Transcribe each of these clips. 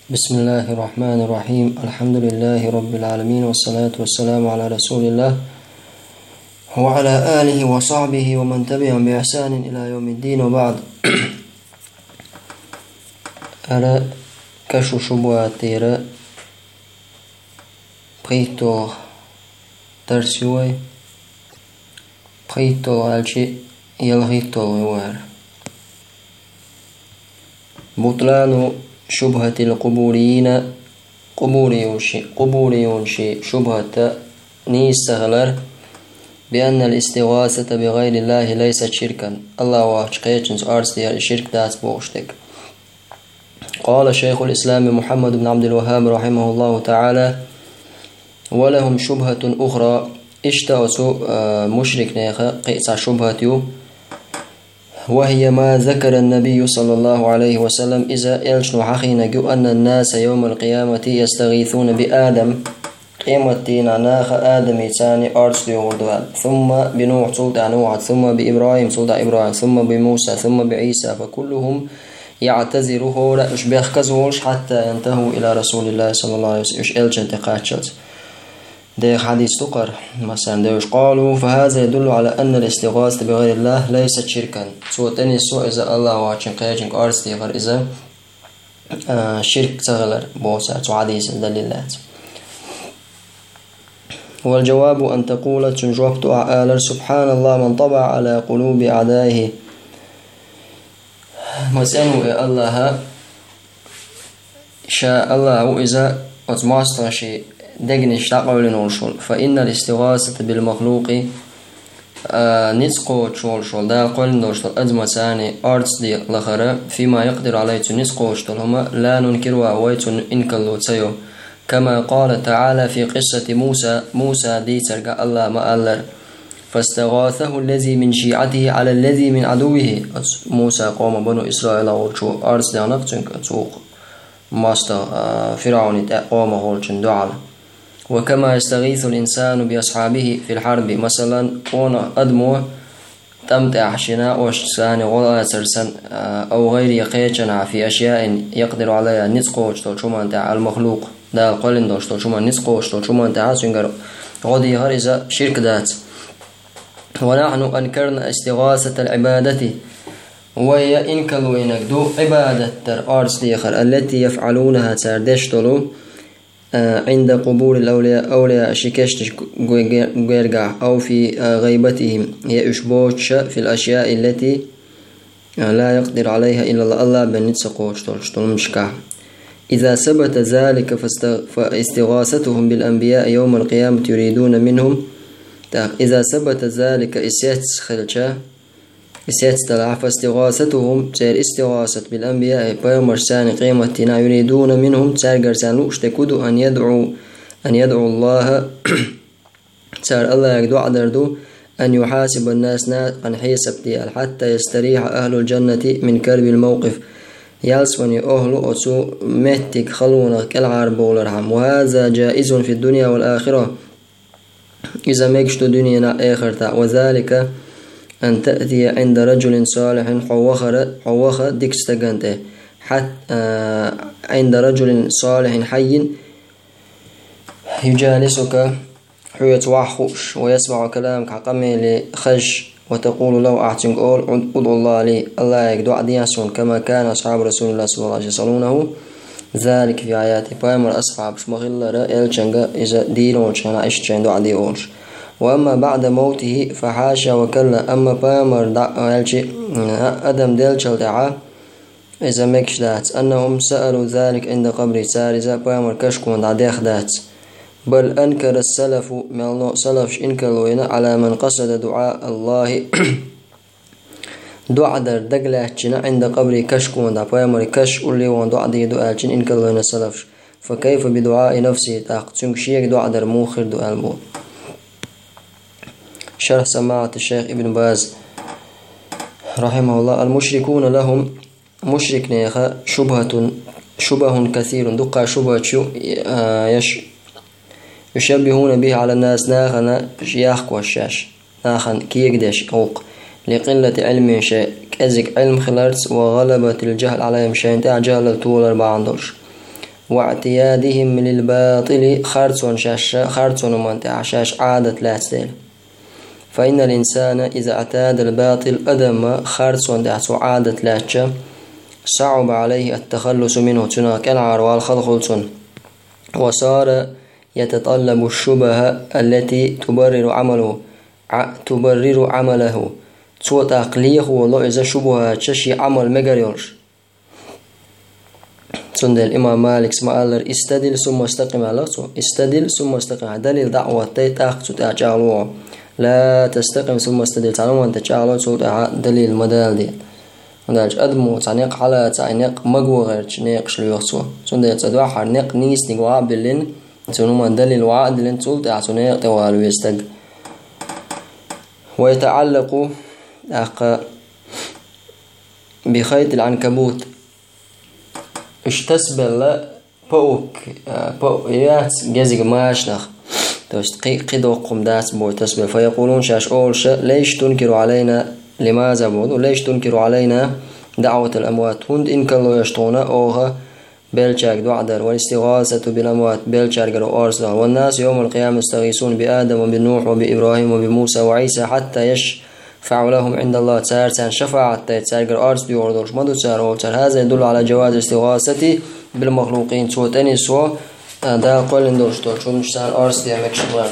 بسم الله الرحمن الرحيم. الحمد لله رب العالمين، والصلاة والسلام على رسول الله وعلى آله وصحبه ومن تبعهم بإحسان إلى يوم الدين، وبعد. أرى كشو شبهات تيرا بخيتو ترسيوي بخيتو عالشي يلغيتو غوار بطلان شبهة القبوريين قبوريون شبهة نيستغلر بأن الاستغاثة بغير الله ليست شركا. الله واشقيتنز أرسل الشرك دات بوشتك. قال شيخ الإسلام محمد بن عبد الوهاب رحمه الله تعالى: ولهم شبهة أخرى اشتأسوا مشرك نيخا قيسع شبهة، وهي ما ذكر النبي صلى الله عليه وسلم إذا يلشنو حقينجو أن الناس يوم القيامة يستغيثون بآدم قيمتين ناخ آدم يتاني أرسل يغردوال، ثم بنوح سلطة نوح، ثم بإبراهيم سلطة إبراهيم، ثم بموسى، ثم بعيسى، فكلهم يعتذره لا يشبه كزولش حتى ينتهوا إلى رسول الله صلى الله عليه وسلم. إلش انتقاتشلت ده حديث تقر مثلا ده قالوا فهذا يدل على أن الاستغاثة بغير الله ليست شركا. سوى تاني سوء إذا الله وعشان قياجنك أرسل يغر إذا شرك تغلر بوسات وعديس دليلات. والجواب أن تقول تنجوكت أعالر سبحان الله من طبع على قلوب أعدائه. مسألة الله شاء الله إذا أتماستر شيء دقنش تقول نورشول، فإن الاستغاثة بالمخلوق نسقو شول دا قول نورشول أجمع ثاني أرتس دي لخرا فيما يقدر عليه نسقو شول هما لا ننكروا ويت إنكلو تسيو، كما قال تعالى في قصة موسى دي ترقى الله ما ألر فاستغاثه الذي من شيعته على الذي من عدوه. موسى قوم بنو إسرائيل ورشو أرتس دي نقتنك أتوق ماستا فرعون قوم هولشن دعال. وكما يستغيث الإنسان بأصحابه في الحرب مثلا قونا أدمو تمتع شناء وشسان غلا سرسن أو غير يقيتنا في أشياء يقدر عليها نسقو شمان تاع المخلوق دا قلن دوشتو شمان نسقو شمان تاع سنجر غدي هرزة شرك دات. ونحن أنكرنا استغاثة العبادة، وهي إنكلو ينكدو عبادة أرس ديخر التي يفعلونها تردشتلو عند قبور الأولياء أولياء شكشتش غيرجع أو في غيبتهم يشبوش في الأشياء التي لا يقدر عليها إلا الله بنتسقوش مشكا. إذا ثبت ذلك فاستغاثتهم بالأنبياء يوم القيامة يريدون منهم إذا ثبت ذلك استطلع فاستغاثتهم تير استغاثة بالأنبياء بيوم ثاني قيمتنا يريدون منهم تير اشتكدوا أن يدعو الله تير الله يقدو عدردو أن يحاسب الناس عن حساب ديال حتى يستريح أهل الجنة من كرب الموقف يالسوني أهل أتسو متك خلونا كالعرب والرحم. وهذا جائز في الدنيا والآخرة إذا ميكشتو دنيا آخرتا، وذلك أن تأتي عند رجل صالح حوخر ديكستغانته حتى عند رجل صالح حي يجالسك حيث وحوش ويسمع كلامك حقمي لخش وتقول له أعتنك أول أدعو الله لي الله يقدو عدياسون، كما كان أصحاب رسول الله صلى الله عليه وسلم يصلونه ذلك في آياته. فأمر أصحاب شمغل رأيل جنغا إذا دينون شانا إشتشين دو عدي أولش. وأما بعد موته فحاشا وكلا. أما بامر أدم ديلشل دعا إذا مكش دات أنهم سألوا ذلك عند قبر سارزة بامر كشكون دعديخ دات، بل أنكر السلف من سلف إنكروين على من قصد دعاء الله دعا در دقلاتشنا عند قبر كشكون دع بامر كش أولي وان دعا دي دعالشن إنكروين السلف، فكيف بدعاء نفسه تاقتنك شيك دعا در موخر دعا الموت. شرح سماعة الشيخ ابن باز رحمه الله: المشركون لهم مشرك نيخا شبه كثير دقا شبه يشبهون به على الناس ناخنا شياخ والشاش ناخن كيقدش أوق لقلة علم شيء كذك علم خلرت وغلبة الجهل عليهم شيء تاع جهل طول 4 عندوش. واعتيادهم للباطل خرصون منتع شاش عادة لا تستيل. فإن الإنسان إذا اعتاد الباطل أدم خرصون دعسو عادة لا صعب عليه التخلص منه تناك العار والخلخلص، وصار يتطلب الشبهة التي تبرر عمله صوت عقليه والله إذا شبهة تشي عمل مجريورش. سند الإمام مالك سمع استدل ثم استقم على استدل ثم استقم دليل دعوة تأخذ تأجعله لا تستقم ثم استدل تعلم أن تجعله صوت دليل مدال دي وناج أدمو تعنيق على تعنيق مجو غير تعنيق شليوخسو سند تدوا حرنيق نيس نجوا بلين تنوما دليل وعد لين صوت تعنيق توالو يستد. ويتعلق بخيط العنكبوت اشتسبل بوك يات جزء ماشنخ توست قيدو قمداس بو تسبل. فيقولون شاش أولش ليش تنكر علينا لماذا بود وليش تنكر علينا دعوة الأموات هند إن كانوا يشطونا أوها بيلشاك دعدر والاستغاثة بالأموات بيلشاك أرسل. والناس يوم القيامة يستغيثون بآدم وبنوح وبإبراهيم وبموسى وعيسى حتى يشفع لهم عند الله تسار شفاعة تسار أرسل يوردوش مدو تسار. هذا يدل على جواز الاستغاثة بالمخلوقين سوى تاني سوى دا قول اندوش دول شو مشتان أرسل يعمل شغلان.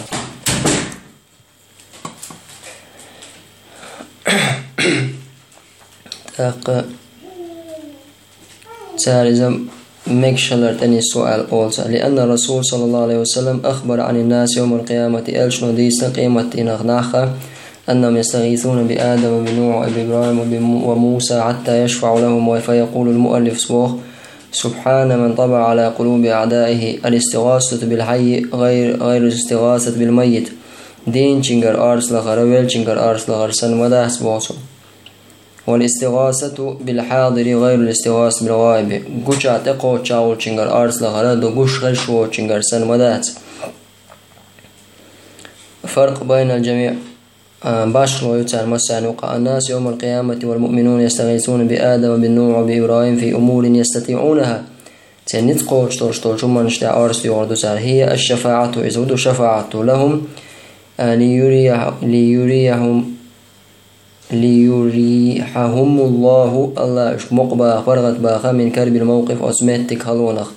تاريزم مكشلر تاني السؤال أولسا لأن الرسول صلى الله عليه وسلم أخبر عن الناس يوم القيامة ألشنو ديسا قيمة إنغناخا أنهم يستغيثون بآدم وبنوح وبإبراهيم وموسى حتى يشفع لهم. فيقول المؤلف صبوخ سبحان من طبع على قلوب أعدائه الاستغاثة بالحي غير الاستغاثة بالميت دين چنگر أرس لغر ويل چنگر أرس لغر سن وداس بوصل. والاستغاثة بالحاضر غير الاستغاثة بالغائب قوشا تقو چاول چنگر أرس لغر دو قوش غشو چنگر سن وداس. فرق بين الجميع باشر ويتسار مسان وقع الناس يوم القيامة والمؤمنون يستغيثون بآدم وبالنوح وبإبراهيم في أمور يستطيعونها تنتقو شطور شما نشتع أرس يوردو سار هي الشفاعة إزود شفاعة لهم ليريحهم الله مقبا فرغت باخا من كرب الموقف أسمتك هلونخ.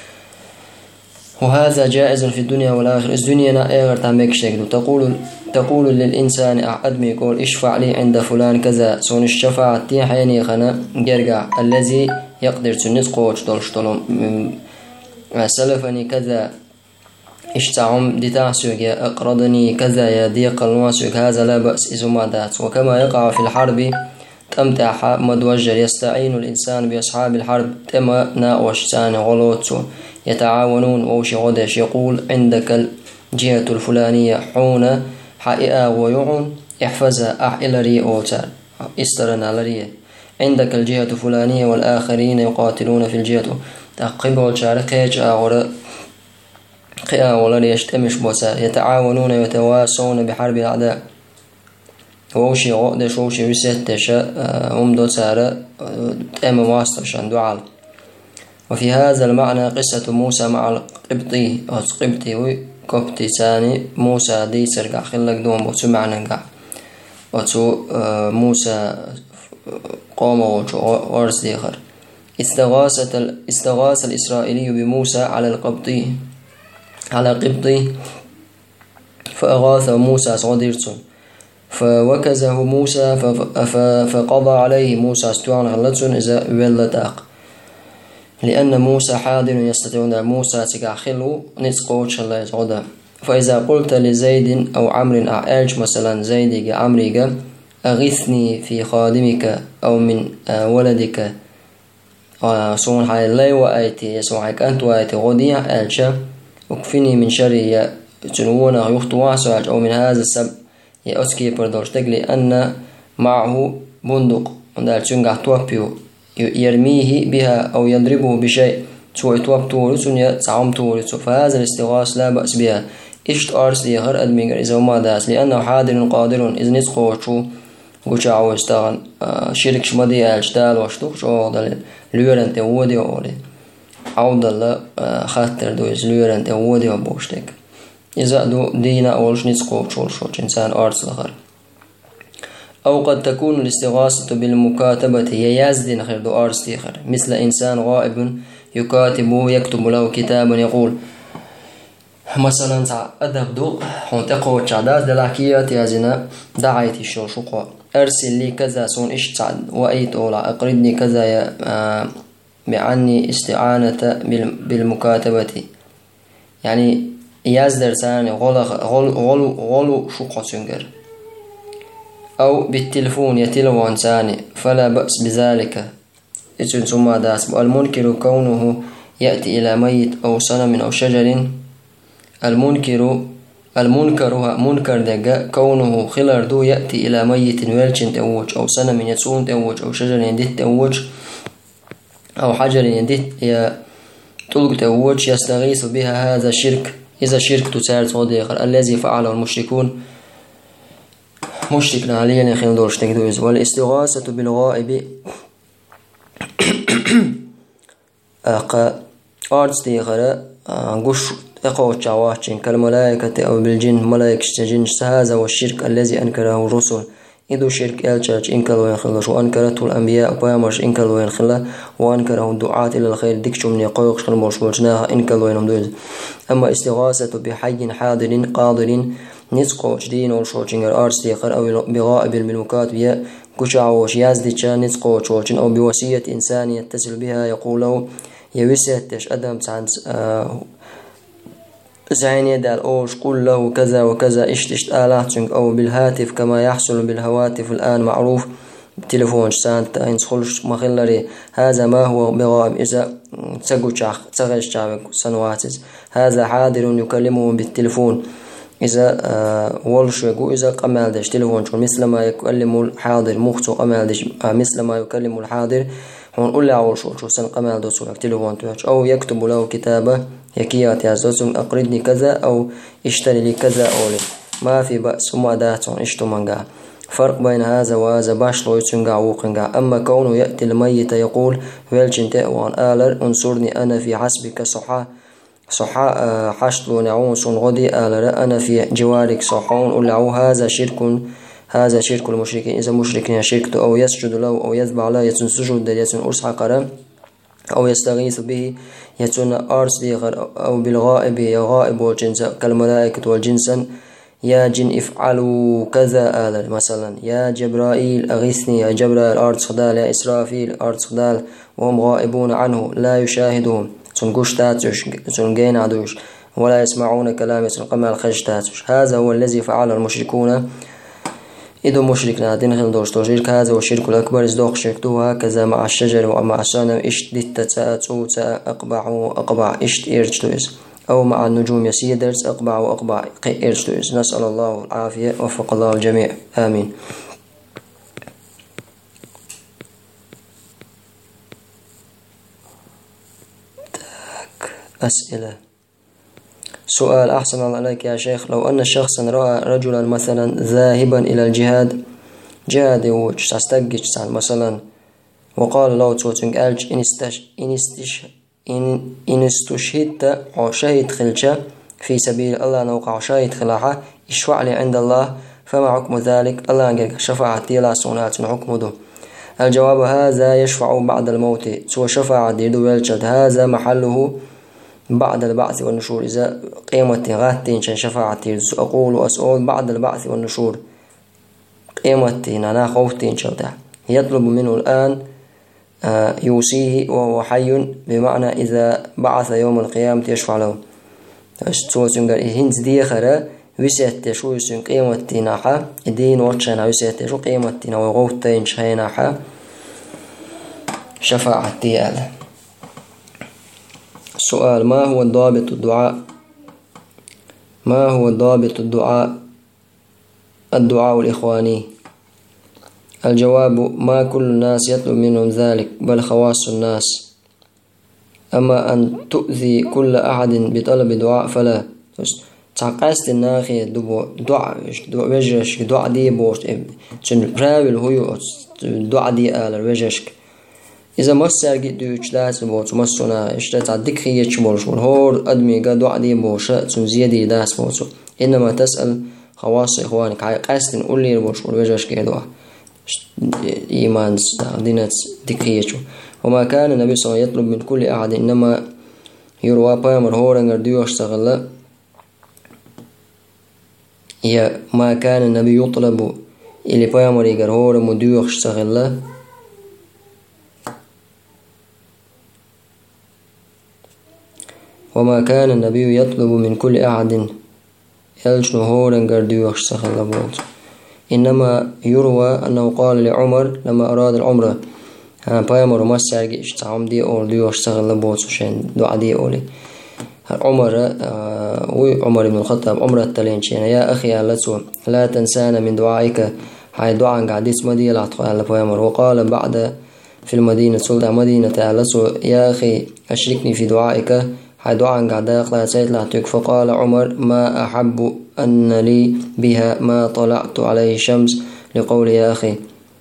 وهذا جائز في الدنيا والآخرة. الدنيا نائغر تعميك شكل تقول للإنسان أدمي يقول اشفع لي عند فلان كذا سون الشفاعة تي حيني خنا جرجع الذي يقدر تنسقو شطلم سلفني كذا اشتعم دتاسوك يا أقرضني كذا يا ضيق الواسوك هذا لا بأس إذا ما دات. وكما يقع في الحرب تمتع مدوجر يستعين الإنسان بأصحاب الحرب تما ناوش ثاني غلوتسو يتعاونون ووش غدش يقول عندك الجهة الفلانية حون حائئة ويعون احفظها أحئلري أوتار استرنا لريه عندك الجهة الفلانية والآخرين يقاتلون في الجهة تقبل والشارقيج أغرى قيا ولا يشتمش بوسا يتعاونون ويتواسون بحرب الأعداء ووشي غدش ووشي رسيتش دو سارة تأم واسترشان دعال. وفي هذا المعنى قصة موسى مع القبطي أو قبطي كوبتي ثاني موسى دي سرقع خلق دوم وتو معنى قع وتو موسى قوم وارس ديخر. استغاث الإسرائيلي بموسى على قبطي فأغاث موسى صديرته فوكزه موسى فقضى عليه موسى استوان غلتون إذا ولتاق لأن موسى حاضر يستطيعون موسى تكاخلو نسقوش الله يتغدى. فإذا قلت لزيد أو عمر أعالج مثلا زيدك عمرك أغثني في خادمك أو من ولدك سون حال الله وآيتي يسوعك أنت وآيتي غدي أعالج أكفني من شر تنونا يخطوا سواج أو من هذا السبب يأسكي بردوشتك لأن معه بندق وندال تنقع توابيو يرميه بها أو يضربه بشيء سوى تواب تورس يتعام تورس. فهذا الاستغاث لا بأس بها إشت أرس ليغر أدمير إذا ما داس لأنه حاضر قادر إذا نسقو شو قوشا ويستغن شرك شمدي أجدال وشتوك شو دليل لورن تودي أولي عودة خاطر دوز لورن تودي وبوشتك إذا دو دينا أولش نسقو شولش إنسان أرس لغر. أو قد تكون الاستغاثة بالمكاتبة هي يزدين خير دو أرس تيخر، مثل إنسان غائب يكاتب يكتب له كتابا يقول مثلا أدب دو حنتقو تشعداز دلاكية يازنا دعيت الشوشقة أرسل لي كذا سون اشتعد وأيت أولا أقرضني كذا بعني استعانة بالمكاتبة، يعني يزدر ثاني غلو شقة سنجر. أو بالتلفون يتلوان ثاني فلا بأس بذلك. ثم داس المنكر كونه يأتي إلى ميت أو صنم أو شجر. منكر دقا كونه خلر دو يأتي إلى ميت ويلشن توج أو صنم يتسون توج أو شجر يندت توج أو حجر يندت تلق توج يستغيث بها، هذا شرك. إذا شرك تساعد صديق الذي فعله المشركون مشركنا عليا نخين دورش تكدوز. والاستغاثة بالغائب أرض ديخرة قش اقوى تشاواتشين كالملائكة أو بالجن ملائكة جن، هذا والشرك الذي أنكره الرسل. إذا شرك الشرك إنكروا ينخلش وأنكرته الأنبياء وبيامرش إنكروا ينخلا وأنكره الدعاة إلى الخير ديكشو من يقويق شخلموش وجناها إنكروا ينمدوز. أما استغاثة بحي حاضر قادر نسقو جدين والشوشنجر أرس ديخر أو بغائب بالمكاتب كشعوش يازديشا نسقو شوشن أو بوصية إنسان يتصل بها يقوله يوسيتش أدم سانس زين يدال أوش قل له كذا وكذا اشتشت آلاتشنج أو بالهاتف كما يحصل بالهواتف الآن معروف بالتليفون سانت إنسخلش مخلري. هذا ما هو بغائب إذا تسغش شعبك سنواتز. هذا حاضر يكلمه بالتليفون إذا ولش يقول إذا قمال دش تليفون مثل ما يكلم الحاضر مخصو قمال دش مثل ما يكلم الحاضر هون له أول شو سن قمال دوسولك تليفون توش. أو يكتب له كتابة يكيات يازوسم أقرضني كذا أو اشتري لي كذا أولي ما في بأس وما داتون اشتو منقع. فرق بين هذا وهذا باش لو يتسنقع وقنقع. أما كونه يأتي الميت يقول ويلشن تأوان آلر انصرني أنا في حسبك صحاء حشلو نعوس غدي آلر أنا في جوارك صحون أولعو. هذا شرك المشركين. إذا مشركين شركته أو يسجد له أو يذبح له يتن سجود يتن أرس حقرا أو يستغيث به يتن أرس ديغر أو بالغائب يغائب والجنس كالملائكة والجنسا يا جن افعلوا كذا آلر مثلا يا جبرائيل أغيثني يا جبرائيل أرس خدال يا إسرافيل أرس خدال وهم غائبون عنه لا يشاهدهم تنقش تاتش تنقين عدوش ولا يسمعون كلام قمال خش تاتش. هذا هو الذي فعل المشركون. إذا مشركنا دينهم دوشتو شرك هذا والشرك الأكبر إزدوخ شركتو هكذا مع الشجر ومع الصنم إشت دتتاتو أقبع إشت إرجتوز أو مع النجوم يسيدرس أقبع إرجتوز. نسأل الله العافية وفق الله الجميع آمين. أسئلة. سؤال أحسن الله عليك يا شيخ، لو أن شخصا رأى رجلا مثلا ذاهبا إلى الجهاد جهاد وستجج مثلا وقال له توتنج ألج إن استشهدت أو شهد خلشة في سبيل الله نوقع شهد خلاحة اشفع لي عند الله، فما حكم ذلك؟ الله أنجل شفاعة لا سونات حكم ده. الجواب هذا يشفع بعد الموت سوى شفاعة ديدو يلشد، هذا محله بعد البعث والنشور. إذا قيمة غاتين شفاعة أقول أسؤول بعد البعث والنشور قيمة أنا خوفتين شوتها يطلب منه الآن يوصيه وهو حي، بمعنى إذا بعث يوم القيامة يشفع له. هنز دي خرا وسيت شو يسون قيمة ناحا الدين واتشنا وسيت شو قيمة وغوتين شيناحا شفاعة ديال. سؤال: ما هو ضابط الدعاء؟ ما هو ضابط الدعاء الإخواني؟ الجواب: ما كل الناس يطلب منهم ذلك، بل خواص الناس. أما أن تؤذي كل أحد بطلب دعاء فلا. تعقست الناخي دعاء وجهش دعاء دي بوش تنبراول هو دعاء دي آلر وجهشك إذا مسر جدوش داس بوت مسونا إشتت عدك هي تشبولش والهور أدمي قد وعدي بوشة تنزيدي داس بوتو إنما تسأل خواص إخوانك قاست نقول لي بوش والوجهش كيدوا إيمان دينات دكيتشو. وما كان النبي صلى الله عليه وسلم يطلب من كل أحد إنما يروى بامر هورنجر ديو اشتغل يا ما كان النبي يطلب إلي بامر يجر هور مديو اشتغل وما كان النبي يطلب من كل أحد يلجن هورنجر ديو اشتغل بوت. إنما يروى أنه قال لعمر لما أراد العمرة بامر ما سرجي اشتعم دي أول ديو اشتغل بوت عشان دعاء دي أولي عمر وعمر بن الخطاب عمر التلينشين يا أخي لا تنسانا من دعائك هاي دعاء قاعديس مدينة على بامر. وقال بعد في المدينة سلطة مدينة علسو يا أخي أشركني في دعائك هاي دعاء قاعدة يقلع سيد لعتك. فقال عمر ما أحب أن لي بها ما طلعت عليه الشمس لقول يا أخي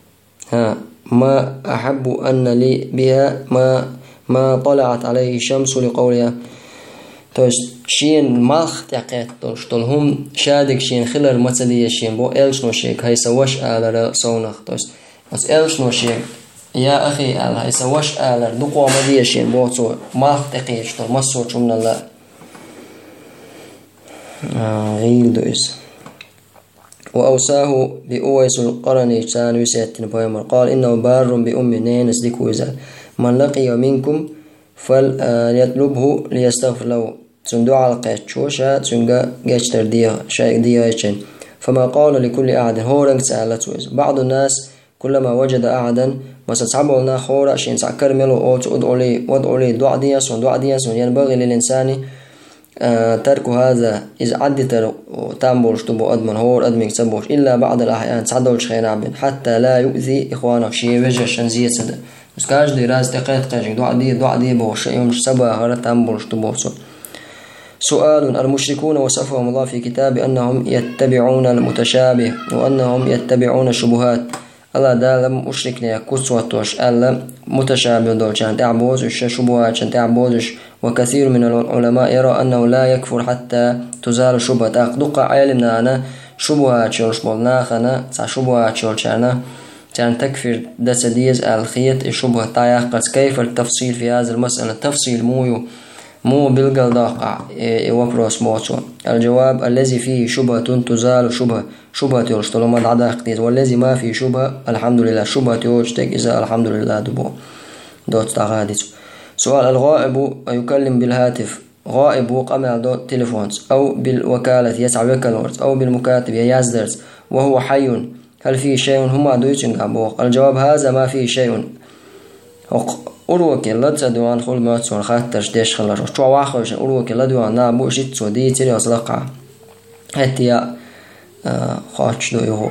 ما أحب أن لي بها ما طلعت عليه الشمس لقولها. توش شين مالخ تعقيد هم شادك شين خلال مثلية شين بو إلش نوشيك هاي سواش آلر صونخ توش بس إلش نوشيك يا أخي آل هاي سواش آلر دقوا مدية شين بو تو مالخ تعقيد شتول مصور شمنا الله غير دويس. وأوساه بأويس القرني كان يسيتن بيمر قال إنه بار بأم نينس ديكوزال من لقي منكم فليطلبه ليستغفر له تندو على القيت شوشا تنجا جاشتر ديا شايك ديا يشن. فما قال لكل أحد هورنج سألته بعض الناس كلما وجد أحدا ما ستعبوا لنا خورا شين سعكر ملو أوت ودعوا لي دعا دياسون ينبغي للإنسان ترك هذا إذا عدت تامبولش تبو أدمن هور أدمك سبوش إلا بعض الأحيان تعدوش خير عبد حتى لا يؤذي إخوانك شيء وجه شنزية سد بس كاج دي راز دقيقة قاجك دعا دي بوش يوم سبا هر تامبولش تبوسو. سؤال المشركون وصفهم الله في كتاب أنهم يتبعون المتشابه وأنهم يتبعون الشبهات. الله دالم مشركنا كسوتوش ألا متشابه دولشان تعبوز الشبهات شان تعبوزش. وكثير من العلماء يرى أنه لا يكفر حتى تزال شبهة أقدق علمنا أنا شبهات شولش بولناخنا تاع شبهات شولشانا كان تكفر دسديز الخيط الشبهة تاعي كيف التفصيل في هذا المسألة التفصيل مو بالقل داقع وبروس موتو. الجواب الذي فيه شبهة تزال شبهة يرشتلو ما عدا اختيز والذي ما فيه شبهة الحمد لله شبهة يوجتك إذا الحمد لله دبو دوت تغاديس. سؤال الغائب يكلم بالهاتف غائب وقمع دوت تليفونز أو بالوكالة يسعى وكالورز أو بالمكاتب يازدرز وهو حي هل فيه شيء هما دويتشن قابوق. الجواب هذا ما فيه شيء أروك الله تدوان خل ما تسون خاطرش ديش خلاص شو واخوش أروك الله دوان نابو شيء سودي تري أصلقع هتيا خاتش دويه.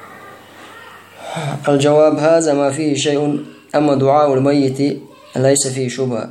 الجواب هذا ما فيه شيء أما دعاء الميت ليس فيه شبهة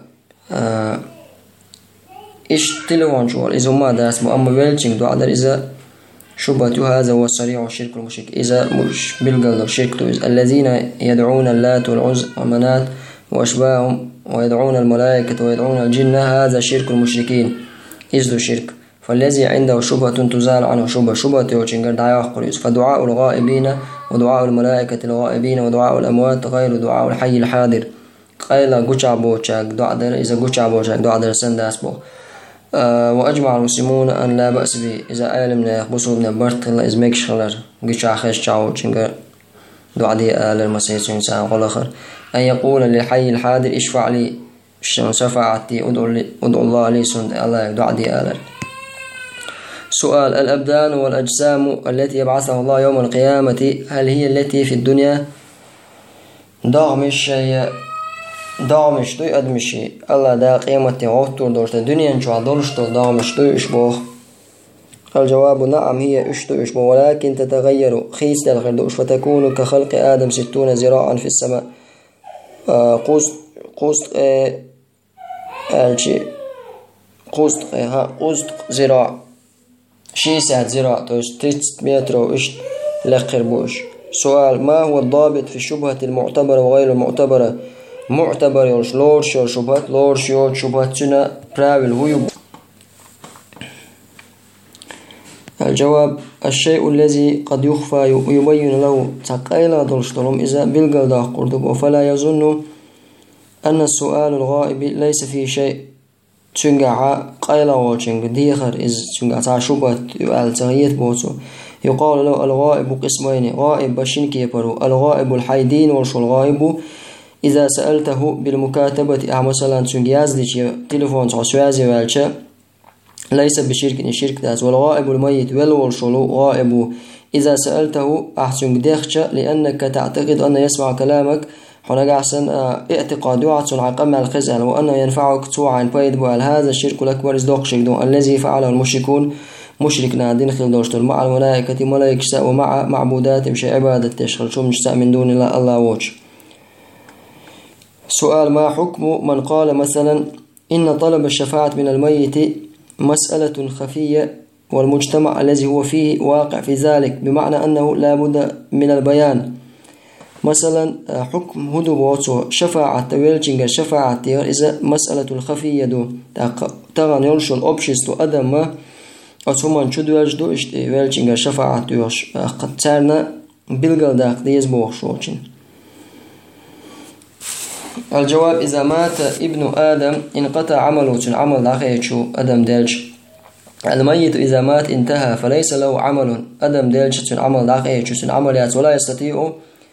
إيش تلوان شوال إذا ما داس أما ويلشين دعاء در إذا شبهة هذا هو صريح الشرك المشرك إذا مش بالقلب الشرك الذين يدعون اللات والعزى ومنات وأشباههم ويدعون الملائكة ويدعون الجن هذا شرك المشركين إذ شرك. فالذي عنده شبهة تزال عنه شبهة يوشنجر دعاء قريس. فدعاء الغائبين ودعاء الملائكة الغائبين ودعاء الأموات غير دعاء الحي الحاضر قيل قشعبو شاك دعاء إذا قشعبو شاك دعاء سنداسبو. وأجمع المسلمون أن لا بأس به إذا علمنا يخبصوا من برت الله إزميكش خلر قشع خيش شعو شنجر دعاء دي آل المسيح إنسان والآخر أن يقول للحي الحاضر اشفع لي شفاعتي أدعو الله لي سند الله دعاء دي آل. سؤال الأبدان والأجسام التي يبعثها الله يوم القيامة هل هي التي في الدنيا داغمش دوي أدمشي الله دا قيامتي غوتور دورت الدنيا نشوى دورشتو داغمش دوي إشبوخ. الجواب نعم هي إشبوخ ولكن تتغير خيس للغردوش فتكون كخلق آدم 60 ذراعا في السماء قوست ذراع شيسات ذراع توش 3 متر وإيش لقر بوش. سؤال ما هو الضابط في الشبهة المعتبرة وغير المعتبرة معتبر يولش لورش يول شبهات لورش يول شبهاتنا براول هو. الجواب: الشيء الذي قد يخفى يبين له تقيل دولشتلهم إذا بلغل دا قردب، فلا يظن أن السؤال الغائب ليس فيه شيء تنقع قيل وشنق ديخر إذ تنقع تعشبت التغيير بوتو. يقال له الغائب قسمين: غائب بشنك يبرو الغائب الحيدين والش الغائب إذا سألته بالمكاتبة مثلا تنقياز ديش تليفون تعسوازي والشا ليس بشرك شرك داز. والغائب الميت والشلو غائب إذا سألته أحسن ديخش لأنك تعتقد أن يسمع كلامك هناك أحسن اعتقاد وعطس عقم الخزل وأنه ينفعك توعا بايد بوال. هذا الشرك الأكبر إصداق شرك الذي فعله المشركون مشرك نادين خلدوشتل مع الملائكة ملائكة ومع معبودات مش عبادة تشغل شو مش من دون الله وجه. سؤال: ما حكم من قال مثلا إن طلب الشفاعة من الميت مسألة خفية والمجتمع الذي هو فيه واقع في ذلك، بمعنى أنه لا بد من البيان. مثلا حكم هدو بوتو شفاعة ويلجنج شفاعة إذا مسألة الخفية دو تغن يلشو الأبشيستو أدم ما أتومان شدو يلجدو ويلجنج شفاعة يوش قد تارنا بلغل داق ديز بوخشوشين. الجواب: إذا مات ابن آدم انقطع عمله عمل داخيشو أدم ديلج. الميت إذا مات انتهى فليس له عمل أدم ديلج عمل داخيشو عمليات ولا يستطيع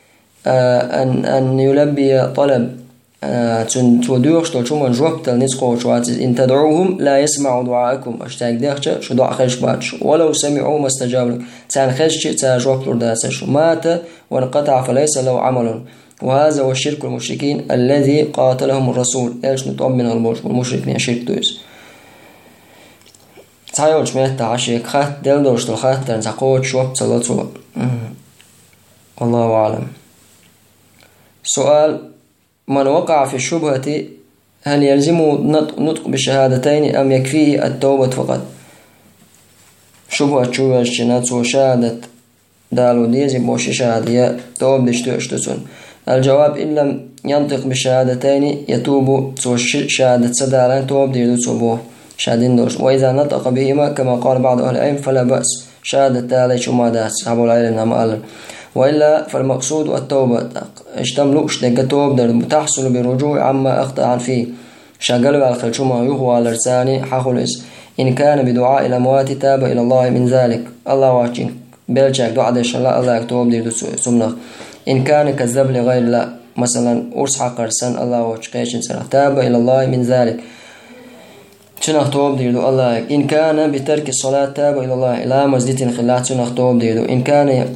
أن يلبي طلب توديوش تلشو من جوابت النسقو إن تدعوهم لا يسمع دعاءكم أشتاق ديخش شو دعا خيش باتش ولو سمعوا ما استجاب لك تان خيش تان جوابت لرداسش. مات وانقطع فليس له عمل، وهذا هو الشرك المشركين الذي قاتلهم الرسول. إيش نطمن المشركين شرك دوس تايوش ميت عشيك خات دلدوش الخات تنتقوت شوب صلاتو. الله أعلم. سؤال: من وقع في الشبهة هل يلزمه نطق بالشهادتين أم يكفيه التوبة فقط؟ شبهة شوشنات وشهادة دالو ديزي بوشي شهادية توب دشتوشتسون. الجواب: إن لم ينطق بالشهادتين يتوب شهادة سدالان توب ديدو توبوه شهادين دوش. وإذا نطق بهما كما قال بعض أهل العلم فلا بأس، شهادة تالي شما داس أبو العلم نعم أعلم. وإلا فالمقصود التوبة اشتملوش دقة توب تحصل بالرجوع عما أخطأ فيه شغلوا على الخلشما يهو على لساني حخلص. إن كان بدعاء الأموات تاب إلى الله من ذلك الله واشين بلجاك دعاء ديش الله يكتوب دير سمنخ. إن كان كذب لغير الله مثلا أرسح قرسان الله واشقيش تاب إلى الله من ذلك تنخ توب ديردو الله. إن كان بترك الصلاة تاب إلى الله لا مزدت خلات تنخ توب ديردو. إن كان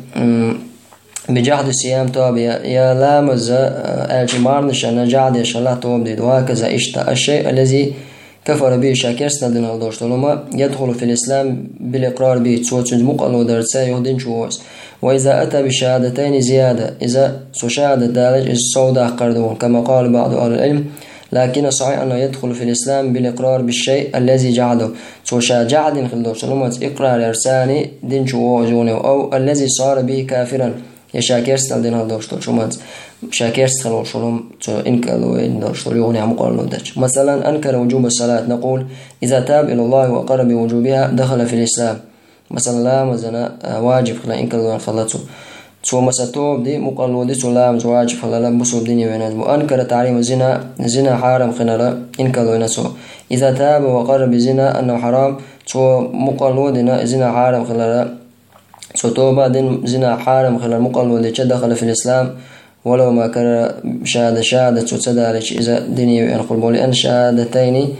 بجحد الصيام توب يا لامز الجمار نشان جعد يشلا توب ديردو. وهكذا الشيء الذي كفر به شاكرسنا دين الدوش لما يدخل في الإسلام بالإقرار به تسوت مقل ودرسا يهدين شوز. وإذا أتى بشهادتين زيادة إذا سشهادة دالج الصودة قردون كما قال بعض أهل العلم، لكن صحيح أنه يدخل في الإسلام بالإقرار بالشيء الذي جعله سوشا جعد خلدوش لما إقرار إرساني دين شوزونه أو الذي صار به كافرا يشاكرسنا دين الدوش لما شاكرس خلوش لهم إنكلوا إن دشتريوني عم قالوا دش. مثلا أنكر وجوب الصلاة نقول إذا تاب إلى الله وقر بوجوبها دخل في الإسلام. مثلا لا مزنا واجب خلا إنكلوا خلته سو مساتوب دي مقالوا دي سلام واجب خلا لبسوا الدنيا ويناد. وأنكر تعليم الزنا حرام خلا إنكلوا ينسو إذا تاب وقر بزنا أنه حرام سو مقالوا دينا زنا حرام خلا سو توبة دين زنا حرام خلا مقالوا دي دخل في الإسلام ولو ما كان شهادة تسدالش إذا ديني ينقل لأن شهادتين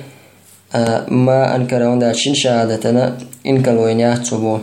ما أنكر ونداشين شهادتنا إنك الوينيات سبوه.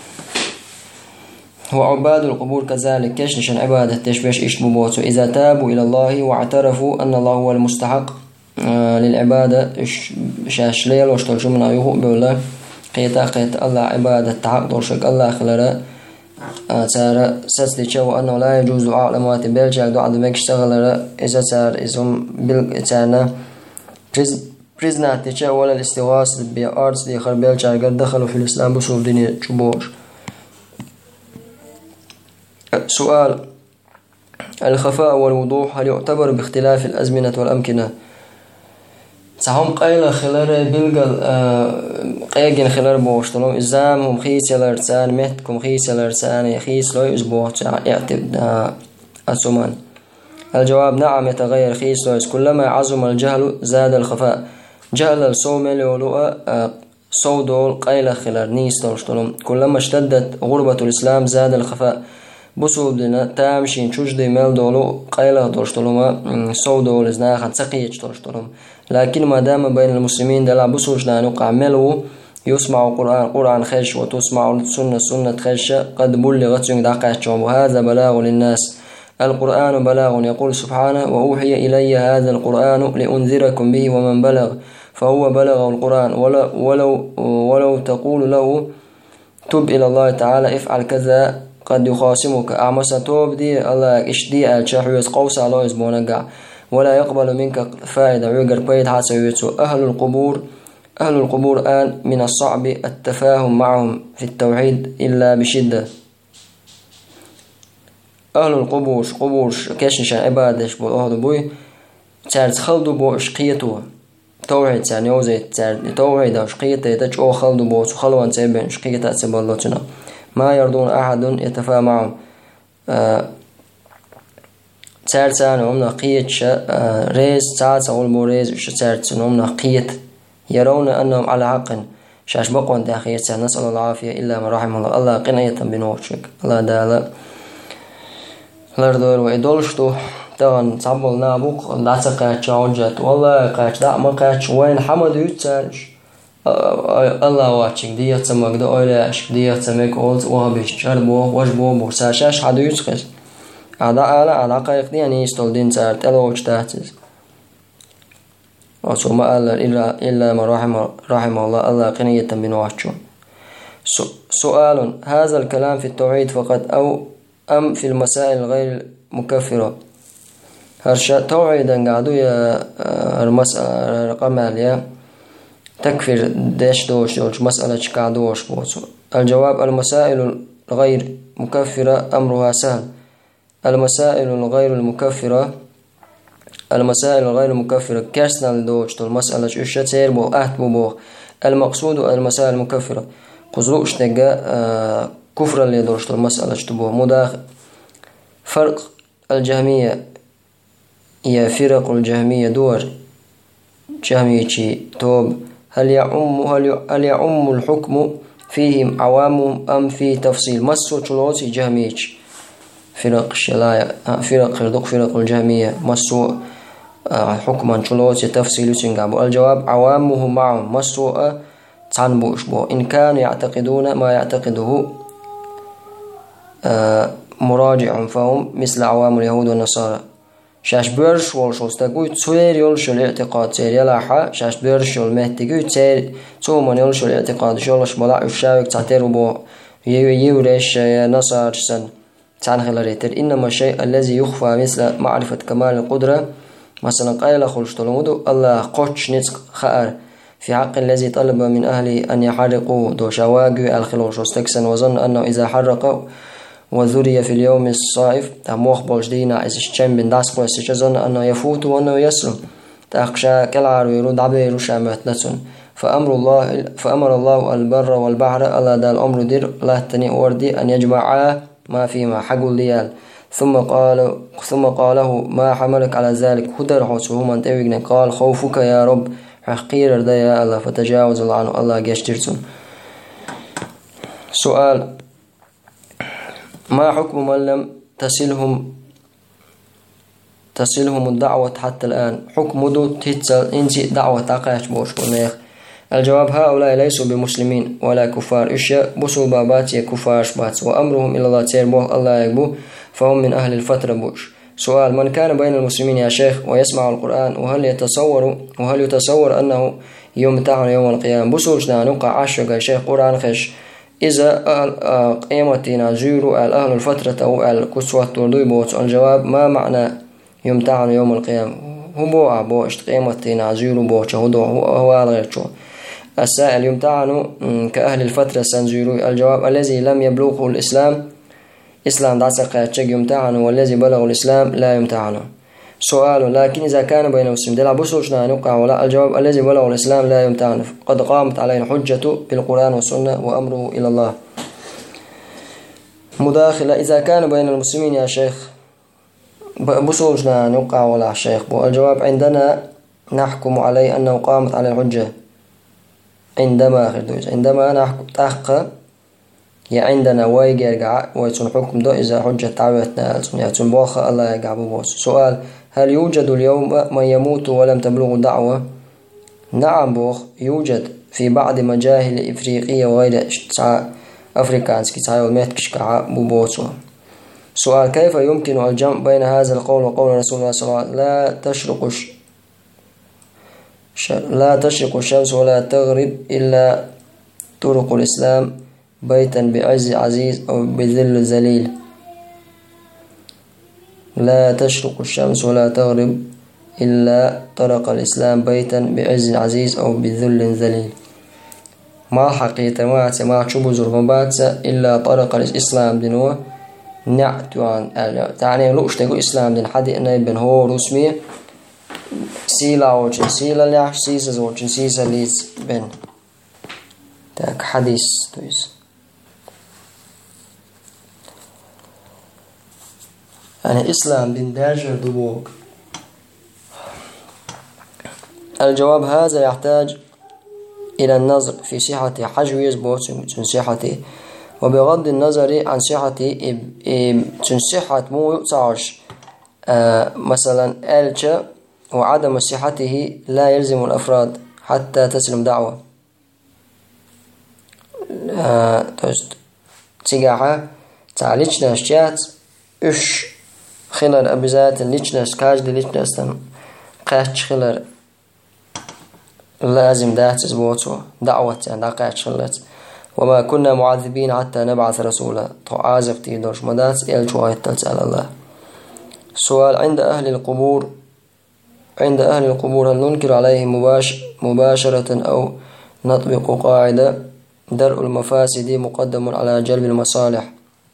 وعباد القبور كذلك كشنشن عبادة تشبيش إشبوبوتو إذا تابوا إلى الله واعترفوا أن الله هو المستحق للعبادة شاشليل واشتلشو من أيوه بولا قيت الله عبادة تحق شك الله خلال صار سستيشة وأنه لا يجوز دعاء الأموات بلجاك دعاء دمك اشتغل إذا صار إذن بالتانا بريزناتيشة ولا الاستغاثة بأرض دي خر بلجاك قد دخلوا في الإسلام بصوف دينية شبور. سؤال: الخفاء والوضوح هل يعتبر باختلاف الأزمنة والأمكنة؟ سهم قيل خلال بلغل قيجن خلال بوشتلهم إزامهم خيس الأرسان مهتكم خيس الأرسان يخيس لو يسبوع يعتبد السمان. الجواب نعم يتغير خيس لو كلما عظم الجهل زاد الخفاء. جهل الصوم لولوء صودول قيل خلال نيس توشتلهم كلما اشتدت غربة الإسلام زاد الخفاء. بسود لنا تامشين تشجدي مال دولو قيله دورشتلوما صودول إزناخا سقيج دورشتلهم. لكن ما دام بين المسلمين دلع بسوش نقع ملو يسمع قرآن خش وتسمع سنة خش قد بلغت دقاتهم وهذا بلاغ للناس. القرآن بلاغ يقول سبحانه وأوحي إلي هذا القرآن لأنذركم به ومن بلغ فهو بلغ القرآن ولو تقول له تب إلى الله تعالى افعل كذا قد يخاصمك أعمس توب دي الله اشدي الشحويس قوس على إزبونك ولا يقبل منك فائدة عقر بيت حاسويتو. أهل القبور آن من الصعب التفاهم معهم في التوحيد إلا بشدة. أهل القبور كشنشان عبادش بو أهل بوي تارت خلدو بو اشقيتو توحيد تار نيوزي تار توحيد اشقيته تج أو خلدو بو خلوان تبين اشقيته تبلوتنا ما يرضون أحد يتفاهم معهم. تارتان هم نقيت ريز تاتا والموريز وش تارتان هم نقيت يرون أنهم على حق شاش بقوان داخيت نسأل الله العافية إلا ما رحم الله. الله قنية بنوشك الله دالا لردور ويدولشتو تغن تعبل نابوك دعتا قاتش عوجات والله قاتش دع ما قاتش وين حمد يتسارش الله واتشك ديت مقدو أولاش ديت ميك أولت وهبش شربو وجبو بوساشاش حدو يتخز على قايق دي يعني يستولدين سار تلوش تاتز وثم إلا ما رحم الله قنية بنواتشو. سؤال هذا الكلام في التوحيد فقط أو أم في المسائل غير مكفرة؟ هرشا توحيدا قعدوا يا المسألة رقم عليا تكفر دوش مسألة قعدوش بوصو. الجواب المسائل غير مكفرة أمرها سهل. المسائل الغير المكفرة كرسنا لدوش المسألة اشتير بو بو المقصود المسائل المكفرة قزوش تجا كفر اللي درشت المسألة تبوه مداخل. فرق الجهمية هي فرق الجهمية دور جهمية توب هل يعم الحكم فيهم عوامهم أم في تفصيل مسو تلوتي جهمية فرق الشلايا فرق الجهمية مسو حكما تلوتي تفصيل سنقابو. الجواب عوامهم معهم مسو تعنبوش بو إن كانوا يعتقدون ما يعتقده مراجع فهم مثل عوام اليهود والنصارى. شاش بيرش والشوز تقوي تسير يلشو الاعتقاد تسير يلاحا شاش بيرش والمهتقوي تسير تومن يلشو الاعتقاد شولش بلاع الشاوك تعتير بو يوريش نصار سن تعنخل ريتر. إنما الشيء الذي يخفى مثل معرفة كمال القدرة مثلا قيل خلش طلمودو الله قوش نتق خائر في حق الذي طلب من أهله أن يحرقوا دو شواقي الخلوش واستكسن وظن أنه إذا حرقوا وذري في اليوم الصائف تموخ بولجدينا عز الشم بن داسقو ظن أنه يفوت وأنه يسلم تأخشى كالعار ويرود عبير شامتنة. فأمر الله البر والبحر الله دا الأمر دير لا تني وردي أن يجمع ما فيما حقوا الليال ثم قاله ما حملك على ذلك هدر حوسهما انتويقنا قال خوفك يا رب حقير ردي يا الله فتجاوز الله عنه الله جاشترسون. سؤال ما حكم من لم تصلهم الدعوة حتى الآن حكم دو تتصل انتي دعوة تقاش بوش بنيخ. الجواب هؤلاء ليسوا بمسلمين ولا كفار إشياء بسوا بابات كفار شبات وأمرهم إلى الله تيربوه الله يقبوه فهم من أهل الفترة بوش. سؤال من كان بين المسلمين يا شيخ ويسمع القرآن وهل يتصور أنه يمتحن يوم القيامة بسوشنا نقع عشق يا شيخ قرآن خش إذا قيمتنا زيرو أهل الفترة أو الكسوة تردوي بوت. الجواب ما معنى يمتحن يوم القيامة هو بو قيمتنا زيرو بوت هو غير شو. السائل يمتحن كأهل الفترة سنزيرو. الجواب الذي لم يبلغه الإسلام إسلام دعسق يمتحن والذي بلغ الإسلام لا يمتحنه. سؤال: لكن إذا كان بين المسلمين دلع بسوشنا نوقع ولا؟ الجواب: الذي بلغ الإسلام لا يمتحن، قد قامت عليه الحجة بالقرآن والسنة وأمره إلى الله. مداخلة: إذا كان بين المسلمين يا شيخ بسوشنا نوقع ولا شيخ؟ الجواب: عندنا نحكم عليه أنه قامت عليه الحجة عندما نحكم تحقق يا عندنا ويرجع ويتون حكم دو إذا حجة تعبتنا يتون بوخة الله يرجع ببوس. سؤال: هل يوجد اليوم من يموت ولم تبلغ دعوة؟ نعم بوخ، يوجد في بعض مجاهل إفريقية وغير أفريكانسكي تعالوا ميت كشكع ببوسو. سؤال: كيف يمكن الجمع بين هذا القول وقول رسول الله صلى الله عليه وسلم لا تشرق الشمس ولا تغرب إلا طرق الإسلام بيتا بعز عزيز أو بذل ذليل؟ لا تشرق الشمس ولا تغرب إلا طرق الإسلام بيتا بعز عزيز أو بذل ذليل. ما حقيقة ما شو زربات إلا طرق الإسلام دينه نعتو عن تعني لوش تقول إسلام دين حد إنه بن هو رسمي سيلا وجن سيلا ليش سيسا وجن سيسا ليس بن تاك حديث تويس. يعني إسلام دين داجر دبوك. الجواب: هذا يحتاج إلى النظر في صحة حجو يزبوت من صحته، وبغض النظر عن صحته صحة مو يقصعش مثلا ألشة، وعدم صحته لا يلزم الأفراد حتى تسلم دعوة. تيجاها تعالجنا شجات إيش خلال أبزات الليجنا سكاج الليجنا استن قاش خلال لازم ده تزبوتو دعوة عند قاش خلت. وما كنا معذبين حتى نبعث رسولا تعازف تيدوش مدات إلشوا يتلت الله. سؤال: عند أهل القبور هل ننكر عليهم مباشرة أو نطبق قاعدة درء المفاسد مقدم على جلب المصالح؟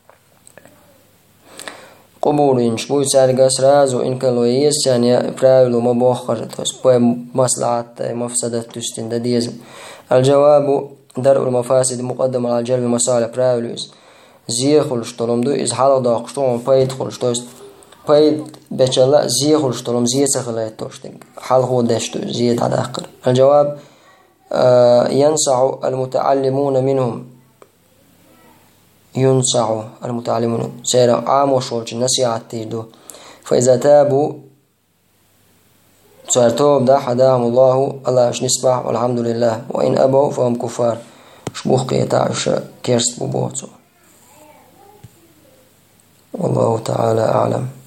قبور شبوي سارقاس رازو إن كان لويس يعني براولو مبوخر تسبوي مصلحة مفسدة تستندديزم. الجواب: درء المفاسد مقدم على جلب المصالح براولوز زي خلش طلم دو إز حالا داقشتون بايد خلش توست بايد بيشلا زي خلش طلم زي سخلات توشتنج حال هو داشتو زي تعداقر. الجواب: ينصع المتعلمون منهم سيرا عام وشولش نسيعة تيدو، فإذا تابوا سيرتوب دا حداهم الله اش نسبح والحمد لله، وإن أبوا فهم كفار. شبوخ قيتاعش كيرست ببوتو. والله تعالى أعلم.